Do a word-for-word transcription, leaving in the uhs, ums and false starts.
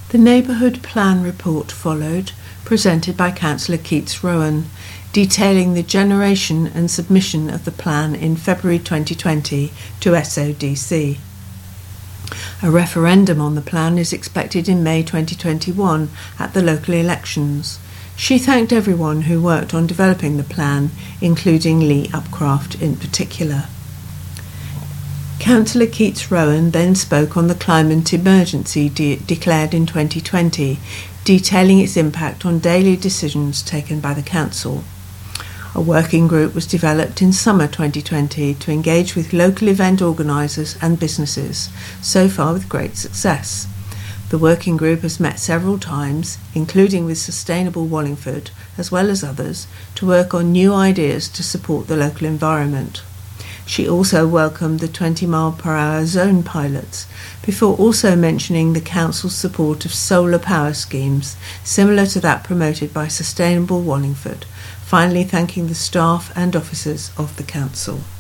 The Neighbourhood Plan Report followed, presented by Councillor Keats Rowan, detailing the generation and submission of the plan in February twenty twenty to S O D C. A referendum on the plan is expected in May twenty twenty-one at the local elections. She thanked everyone who worked on developing the plan, including Lee Upcraft in particular. Councillor Keats Rowan then spoke on the climate emergency de- declared in twenty twenty, detailing its impact on daily decisions taken by the council. A working group was developed in summer twenty twenty to engage with local event organisers and businesses, so far with great success. The working group has met several times, including with Sustainable Wallingford, as well as others, to work on new ideas to support the local environment. She also welcomed the twenty mile per hour zone pilots, before also mentioning the council's support of solar power schemes, similar to that promoted by Sustainable Wallingford, finally thanking the staff and officers of the council.